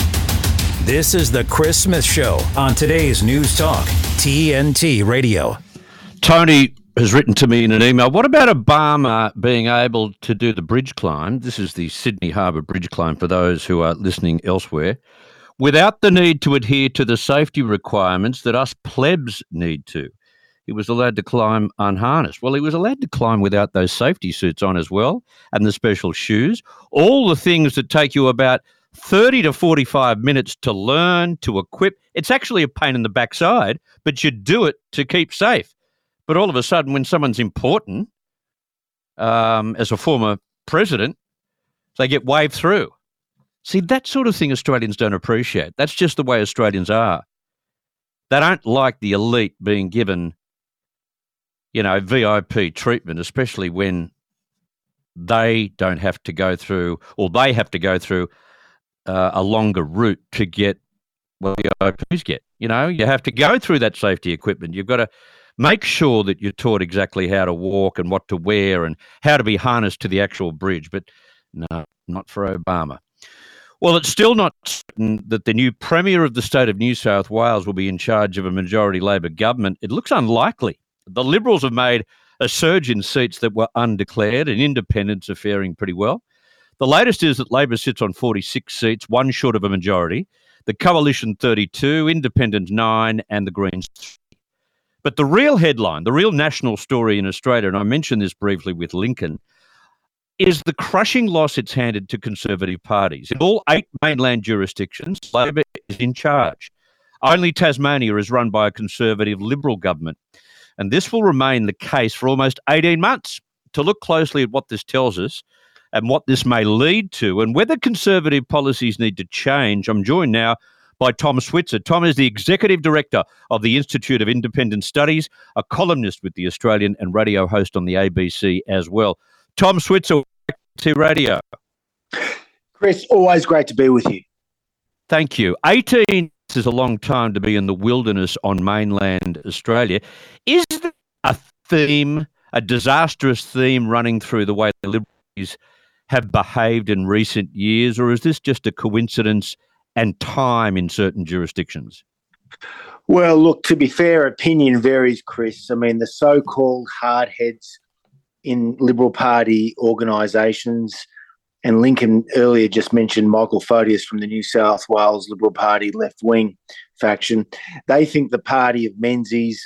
This is the Chris Smith Show on today's News Talk, TNT Radio. Tony has written to me in an email, what about Obama being able to do the bridge climb? This is the Sydney Harbour Bridge climb for those who are listening elsewhere, without the need to adhere to the safety requirements that us plebs need to. He was allowed to climb unharnessed. Well, he was allowed to climb without those safety suits on as well, and the special shoes. All the things that take you about 30 to 45 minutes to learn, to equip. It's actually a pain in the backside, but you do it to keep safe. But all of a sudden, when someone's important, as a former president, they get waved through. See, that sort of thing Australians don't appreciate. That's just the way Australians are. They don't like the elite being given VIP treatment, especially when they don't have to go through, or they have to go through a longer route to get what the VIPs get. You have to go through that safety equipment. You've got to make sure that you're taught exactly how to walk and what to wear and how to be harnessed to the actual bridge. But no, not for Obama. Well, it's still not certain that the new Premier of the state of New South Wales will be in charge of a majority Labor government. It looks unlikely. The Liberals have made a surge in seats that were undeclared, and independents are faring pretty well. The latest is that Labor sits on 46 seats, one short of a majority. The Coalition 32, Independents 9, and the Greens 3. But the real headline, the real national story in Australia, and I mentioned this briefly with Lincoln, is the crushing loss it's handed to Conservative parties. In all 8 mainland jurisdictions, Labor is in charge. Only Tasmania is run by a Conservative Liberal government. And this will remain the case for almost 18 months. To look closely at what this tells us and what this may lead to and whether Conservative policies need to change, I'm joined now by Tom Switzer. Tom is the Executive Director of the Institute of Independent Studies, a columnist with the Australian and radio host on the ABC as well. Tom Switzer, to Radio. Chris, always great to be with you. Thank you. 18 is a long time to be in the wilderness on mainland Australia. Is there a theme, a disastrous theme running through the way the Liberals have behaved in recent years, or is this just a coincidence and time in certain jurisdictions? Well, look, to be fair, opinion varies, Chris. I mean, the so-called hardheads in Liberal Party organisations, and Lincoln earlier just mentioned Michael Photius from the New South Wales Liberal Party left-wing faction. They think the party of Menzies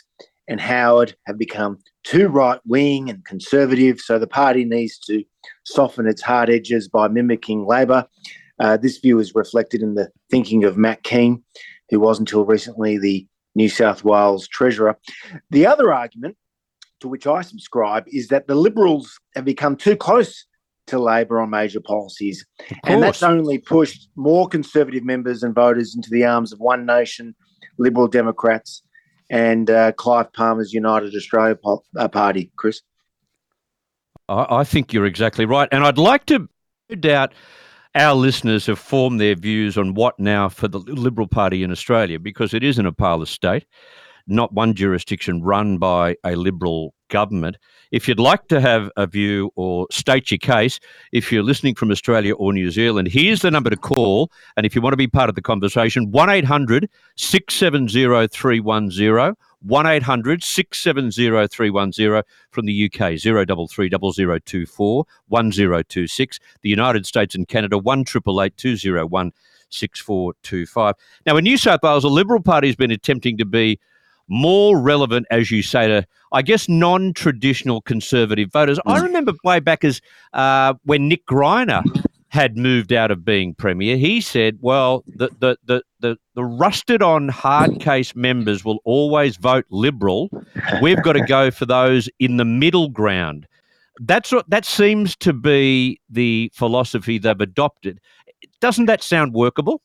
and Howard have become too right-wing and conservative, so the party needs to soften its hard edges by mimicking Labor. This view is reflected in the thinking of Matt Keane, who was until recently the New South Wales Treasurer. The other argument, to which I subscribe, is that the Liberals have become too close to Labor on major policies, and that's only pushed more conservative members and voters into the arms of One Nation, Liberal Democrats, and Clive Palmer's United Australia Party, Chris. I think you're exactly right. And I'd like to, no doubt, our listeners have formed their views on what now for the Liberal Party in Australia, because it isn't a parlous state, not one jurisdiction run by a Liberal government. If you'd like to have a view or state your case, if you're listening from Australia or New Zealand, here's the number to call. And if you want to be part of the conversation, 1-800-670-310, 1-800-670-310 from the UK, 033 0024 1026. The United States and Canada, 1-888-201 6425. Now, in New South Wales, the Liberal Party has been attempting to be more relevant, as you say, to, I guess, non-traditional conservative voters. I remember way back as when Nick Greiner had moved out of being Premier, he said, well, the rusted-on hard case members will always vote Liberal. We've got to go for those in the middle ground. That seems to be the philosophy they've adopted. Doesn't that sound workable?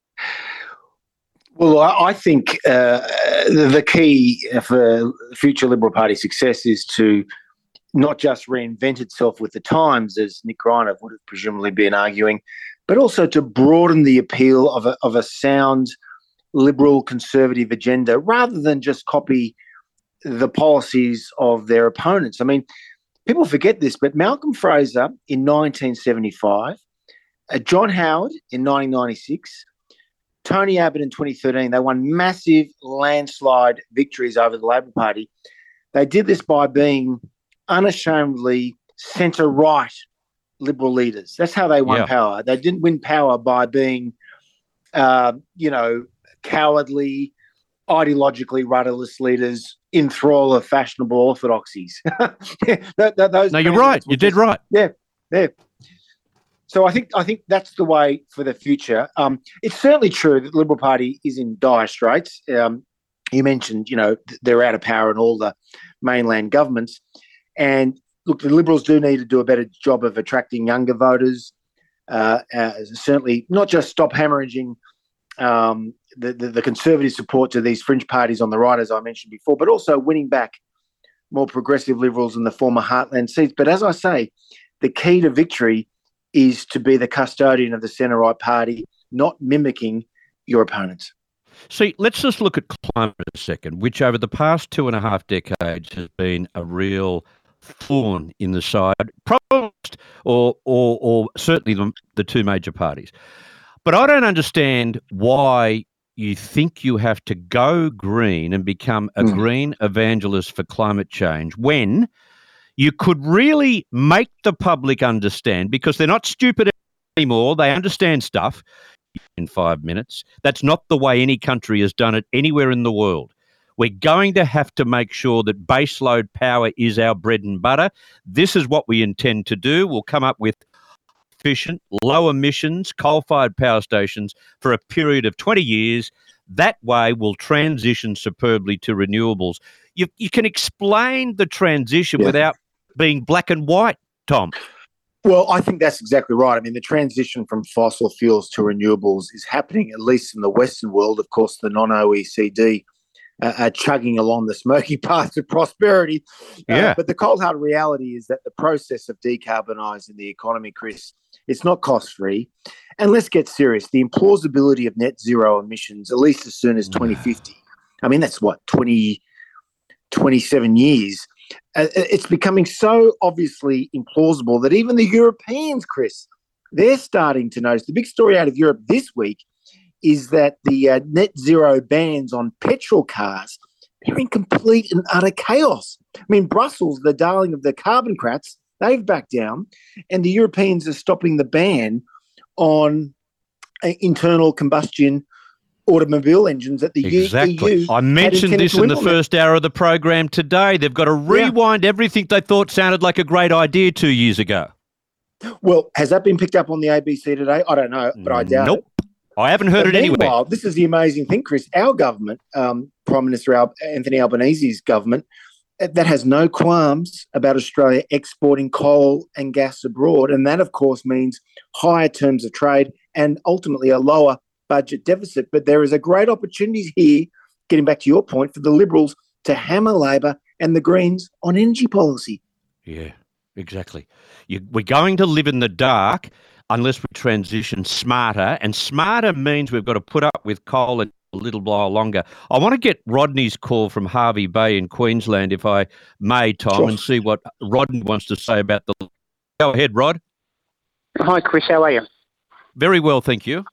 Well, I think the key for future Liberal Party success is to not just reinvent itself with the times, as Nick Greiner would have presumably been arguing, but also to broaden the appeal of a sound Liberal conservative agenda rather than just copy the policies of their opponents. I mean, people forget this, but Malcolm Fraser in 1975, John Howard in 1996, Tony Abbott in 2013, they won massive landslide victories over the Labor Party. They did this by being unashamedly centre-right Liberal leaders. That's how they won power. They didn't win power by being, cowardly, ideologically rudderless leaders in thrall of fashionable orthodoxies. No, you're right. You did right. Yeah. So I think that's the way for the future. It's certainly true that the Liberal Party is in dire straits. You mentioned, they're out of power in all the mainland governments. And look, the Liberals do need to do a better job of attracting younger voters. Certainly not just stop hemorrhaging the conservative support to these fringe parties on the right, as I mentioned before, but also winning back more progressive Liberals in the former heartland seats. But as I say, the key to victory is to be the custodian of the centre-right party, not mimicking your opponents. See, let's just look at climate a second, which over the past 2.5 decades has been a real thorn in the side, or certainly the two major parties. But I don't understand why you think you have to go green and become a green evangelist for climate change when you could really make the public understand, because they're not stupid anymore, they understand stuff in 5 minutes. That's not the way any country has done it anywhere in the world. We're going to have to make sure that baseload power is our bread and butter. This is what we intend to do. We'll come up with efficient, low emissions, coal-fired power stations for a period of 20 years. That way we'll transition superbly to renewables. You can explain the transition without being black and white, Tom. Well, I think that's exactly right. I mean, the transition from fossil fuels to renewables is happening, at least in the Western world. Of course, the non-OECD are chugging along the smoky path to prosperity. But the cold hard reality is that the process of decarbonising the economy, Chris, it's not cost-free. And let's get serious. The implausibility of net zero emissions, at least as soon as 2050, I mean, that's what, 27 years. It's becoming so obviously implausible that even the Europeans, Chris, they're starting to notice. The big story out of Europe this week is that the net zero bans on petrol cars, they're in complete and utter chaos. I mean, Brussels, the darling of the carbon-crats, they've backed down, and the Europeans are stopping the ban on internal combustion automobile engines that the EU. I mentioned this in the first hour of the program today. They've got to rewind everything they thought sounded like a great idea 2 years ago. Well, has that been picked up on the ABC today? I don't know, but I doubt it. I haven't heard it anywhere. Meanwhile, this is the amazing thing, Chris. Our government, Prime Minister Anthony Albanese's government, that has no qualms about Australia exporting coal and gas abroad. And that, of course, means higher terms of trade and ultimately a lower budget deficit. But there is a great opportunity here, getting back to your point, for the Liberals to hammer Labor and the Greens on energy policy. Yeah, exactly. We're going to live in the dark unless we transition smarter. And smarter means we've got to put up with coal a little while longer. I want to get Rodney's call from Hervey Bay in Queensland, if I may, Tom, and see what Rodney wants to say about the... Go ahead, Rod. Hi, Chris. How are you? Very well, thank you.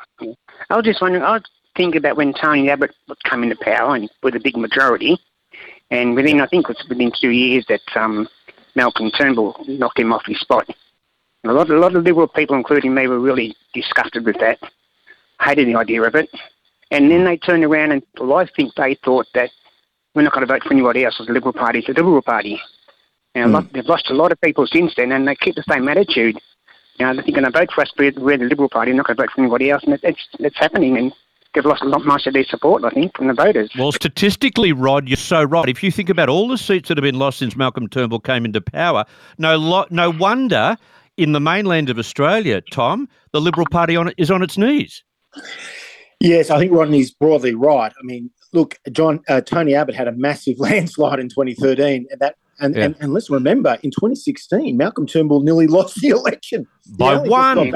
I was just wondering, I was thinking about when Tony Abbott came into power and with a big majority, and within, I think it was within 2 years that Malcolm Turnbull knocked him off his spot. And a lot of Liberal people, including me, were really disgusted with that, hated the idea of it. And then they turned around and I think they thought that we're not going to vote for anybody else as the Liberal Party. It's the Liberal Party. And they've lost a lot of people since then, and they keep the same attitude. They're going to vote for us, we're the Liberal Party, not going to vote for anybody else. And it's happening, and they've lost a lot much of their support, I think, from the voters. Well, statistically, Rod, you're so right. If you think about all the seats that have been lost since Malcolm Turnbull came into power, no wonder in the mainland of Australia, Tom, the Liberal Party is on its knees. Yes, I think Rodney's broadly right. I mean, look, Tony Abbott had a massive landslide in 2013, and let's remember, in 2016, Malcolm Turnbull nearly lost the election by one.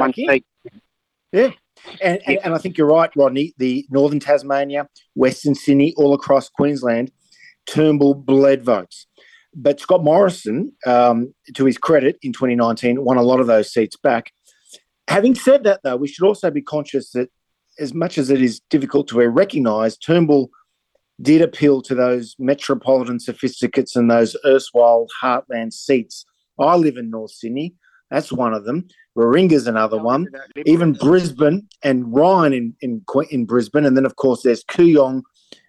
Yeah, and I think you're right, Rodney. The Northern Tasmania, Western Sydney, all across Queensland, Turnbull bled votes. But Scott Morrison, to his credit, in 2019, won a lot of those seats back. Having said that, though, we should also be conscious that as much as it is difficult to recognise, Turnbull did appeal to those metropolitan sophisticates and those erstwhile heartland seats. I live in North Sydney. That's one of them. Warringah's another one. Even Brisbane and Ryan in Brisbane. And then, of course, there's Kooyong.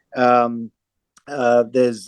There's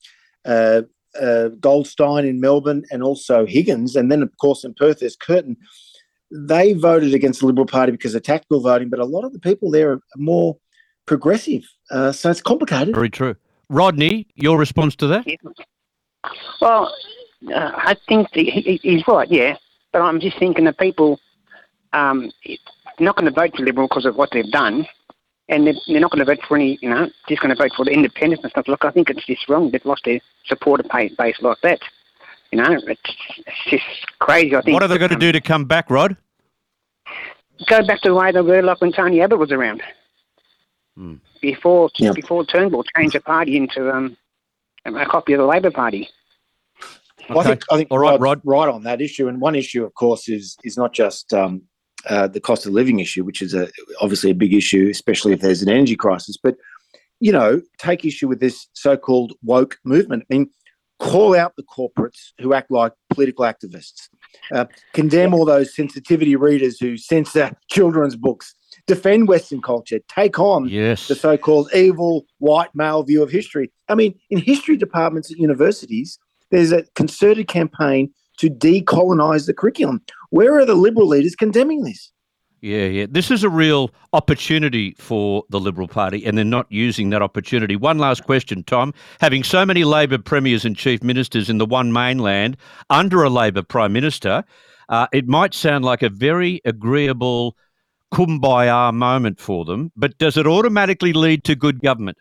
Goldstein in Melbourne, and also Higgins. And then, of course, in Perth, there's Curtin. They voted against the Liberal Party because of tactical voting, but a lot of the people there are more progressive. So it's complicated. Very true. Rodney, your response to that? Well, I think he's right, yeah. But I'm just thinking that people are not going to vote for Liberal because of what they've done, and they're not going to vote for any, just going to vote for the independents and stuff. Look, I think it's just wrong. They've lost their supporter base like that. It's just crazy, I think. What are they going to do to come back, Rod? Go back to the way they were like when Tony Abbott was around. Before Turnbull changed the party into a copy of the Labor Party. Okay. I think all right, Rod, right on that issue. And one issue, of course, is not just the cost of living issue, which is obviously a big issue, especially if there's an energy crisis. But, take issue with this so-called woke movement. I mean, call out the corporates who act like political activists. Condemn all those sensitivity readers who censor children's books. Defend Western culture. Take on the so-called evil white male view of history. I mean, in history departments at universities, there's a concerted campaign to decolonise the curriculum. Where are the Liberal leaders condemning this? Yeah. This is a real opportunity for the Liberal Party, and they're not using that opportunity. One last question, Tom. Having so many Labor premiers and chief ministers in the one mainland under a Labor Prime Minister, it might sound like a very agreeable kumbaya moment for them, but does it automatically lead to good government?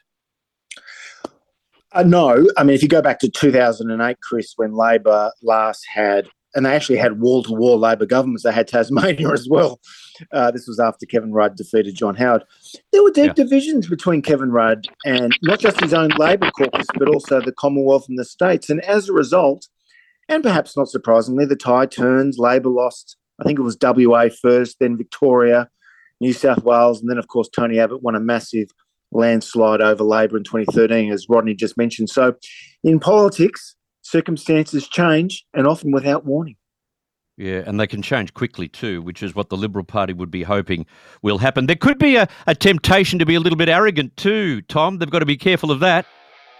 No. I mean, if you go back to 2008, Chris, when Labor last had, and they actually had wall-to-wall Labor governments, they had Tasmania as well. This was after Kevin Rudd defeated John Howard. There were deep divisions between Kevin Rudd and not just his own Labor caucus, but also the Commonwealth and the states. And as a result, and perhaps not surprisingly, the tide turns. Labor lost, I think it was WA first, then Victoria, New South Wales, and then, of course, Tony Abbott won a massive landslide over Labor in 2013, as Rodney just mentioned. So in politics, circumstances change, and often without warning. Yeah, and they can change quickly too, which is what the Liberal Party would be hoping will happen. There could be a temptation to be a little bit arrogant too, Tom. They've got to be careful of that.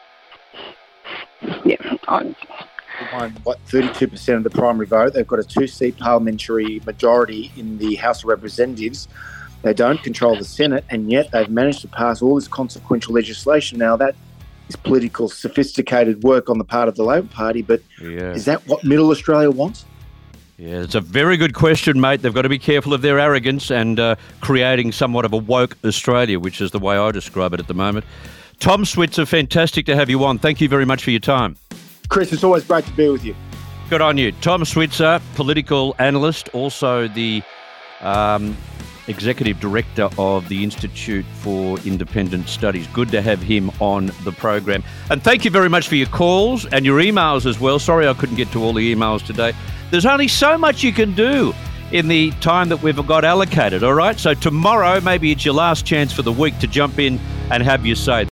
Yeah. Won, 32% of the primary vote. They've got a 2-seat parliamentary majority in the House of Representatives. They don't control the Senate, and yet they've managed to pass all this consequential legislation. Now, that is political, sophisticated work on the part of the Labor Party, but is that what Middle Australia wants? Yeah, it's a very good question, mate. They've got to be careful of their arrogance and creating somewhat of a woke Australia, which is the way I describe it at the moment. Tom Switzer, fantastic to have you on. Thank you very much for your time. Chris, it's always great to be with you. Good on you. Tom Switzer, political analyst, also the Executive Director of the Institute for Independent Studies. Good to have him on the program. And thank you very much for your calls and your emails as well. Sorry I couldn't get to all the emails today. There's only so much you can do in the time that we've got allocated, all right? So tomorrow, maybe it's your last chance for the week to jump in and have your say.